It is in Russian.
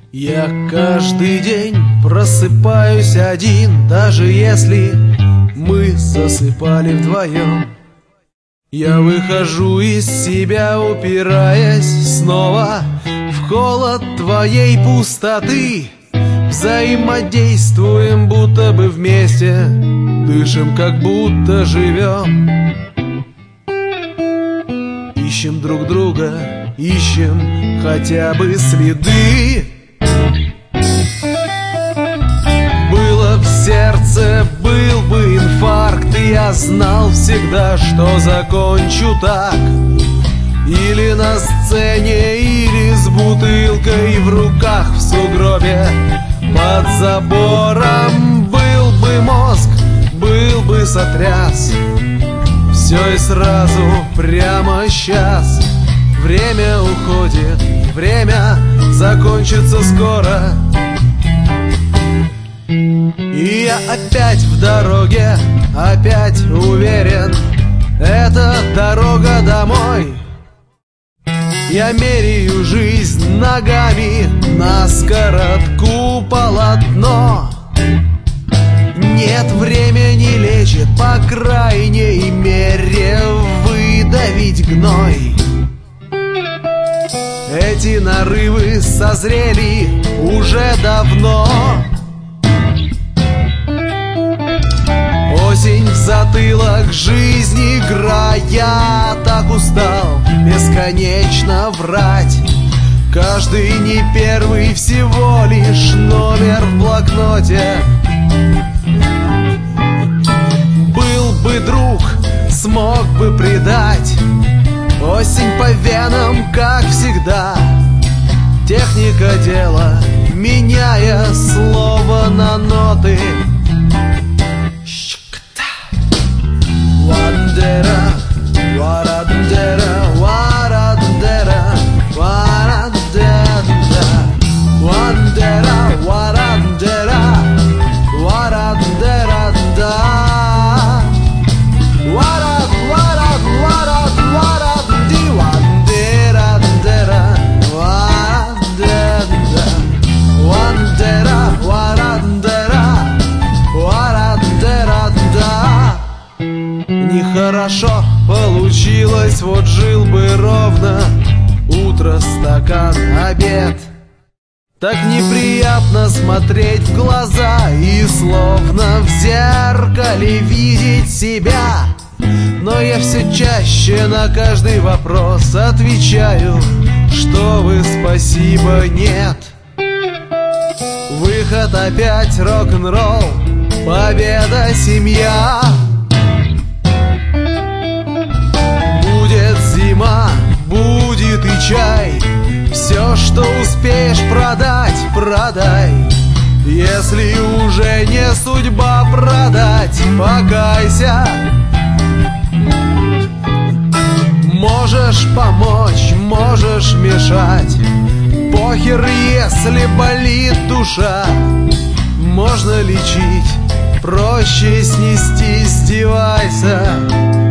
Я каждый день просыпаюсь один, даже если мы засыпали вдвоем. Я выхожу из себя, упираясь снова в холод твоей пустоты. Взаимодействуем, будто бы вместе, дышим, как будто живем. Ищем друг друга, ищем хотя бы следы. Было в сердце, был бы инфаркт, и я знал всегда, что закончу так. Или на сцене, или с бутылкой в руках в сугробе под забором. Был бы мозг, был бы сотряс, все и сразу, прямо сейчас. Время уходит, время закончится скоро. И я опять в дороге, опять уверен, это дорога домой. Я меряю жизнь ногами, наскоротку полотно. Нет, время не лечит, по крайней мере, выдавить гной. Эти нарывы созрели уже давно. Осень в затылок, жизнь игра. Я так устал бесконечно врать. Каждый не первый, всего лишь номер в блокноте. Был бы друг, смог бы предать. Осень по венам, как всегда. Техника дела, меняя слово на ноты. Вандера, варадендера, варадендера, варадендера, вандера, варадендера, варадендера, да. Варад, варад, варад, варад, ди, вандера, дера, варадендера, вандера, варандера, варадендера, да. Нехорошо получилось, вот жил бы ровно утро, стакан, обед. Так неприятно смотреть в глаза и словно в зеркале видеть себя. Но я все чаще на каждый вопрос отвечаю, что вы, спасибо, нет. Выход опять рок-н-ролл, победа, семья. Зима, будет и чай. Все, что успеешь продать, продай. Если уже не судьба продать, покайся. Можешь помочь, можешь мешать. Похер, если болит душа. Можно лечить, проще снести с девайса.